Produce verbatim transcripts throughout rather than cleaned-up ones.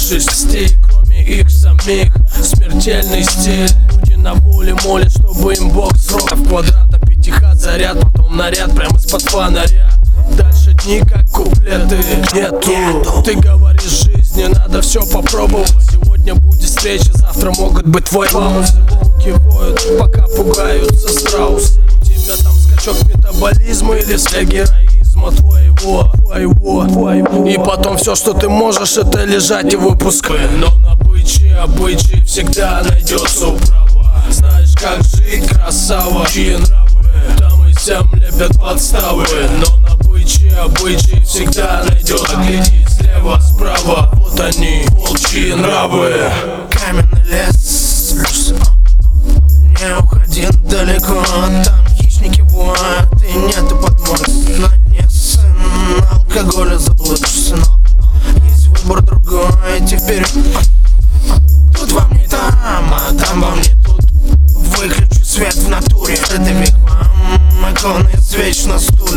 больше стиль, кроме их самих. Смертельный стиль. Люди на воле молят, чтобы им бог срок. В квадрата пятихат заряд, потом наряд прямо из-под фонаря. Дальше дни как куплеты нету. Ты говоришь, жизни надо все попробовать. Сегодня будет встреча, завтра могут быть твои паузы. Волки воют, пока пугаются страусы. У тебя там скачок метаболизма или след героизма твоего, твоего, твоего. И потом все, что ты можешь, это лежать и выпускать. Но на бычьи обычаи всегда найдется управа. Знаешь, как жить, красава, чьи нравы там и сям лепят подставы. Но на бычьи обычаи всегда найдется. Гляди слева, справа, вот они, волчьи нравы. Каменный лес, не уходи далеко, там хищники воют, и нету подмог. На дне сын алкоголя заблудишься, но есть выбор другой теперь. Тут вам не там, а там вам не тут. Выключу свет в натуре, это век вам, иконы свеч на стуле.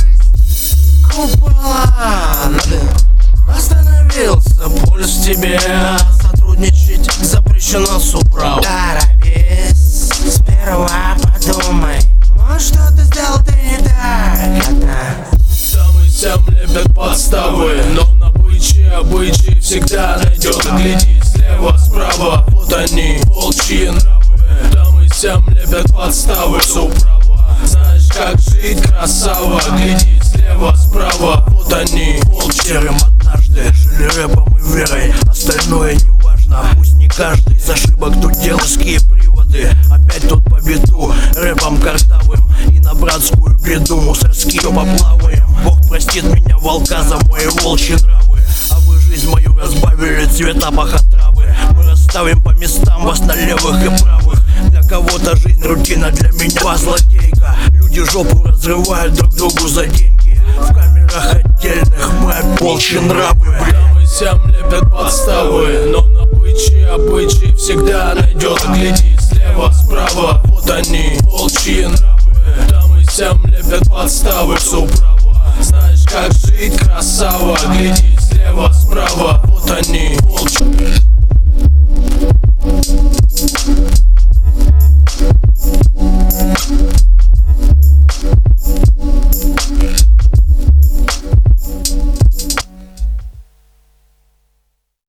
Купола, надо. Остановился пульс в тебе, сотрудничать запрещено с управой. Торопись, сперва подумай, может, что ты сделал ты не так. Там и сям лепят подставы, но на бычьи обычаи всегда найдется. Гляди слева, справа, вот они, волчьи нравы. Там и сям лепят подставы с управа. Знаешь, как жить, красава, гляди слева, справа, вот они, волчьи. Однажды жили рэпом и верой, остальное не важно. Пусть не каждый из ошибок тут деловские приводы. Опять тут по беду, рэпом картавым и на братскую беду мусорские поплаваем. Бог простит меня, волка, за мои волчьи нравы. А вы жизнь мою разбавили цвета пахотравы. Мы расставим по местам вас на левых и правых. Для кого-то жизнь рутина, для меня злодейка. Люди жопу разрывают друг другу за деньги. В камерах отдельных мы волчьи нравы. Там и сям лепят подставы, но на бычьи обычаи всегда найдется. Гляди слева, справа, вот они, волчьи нравы. Там и сям лепят подставы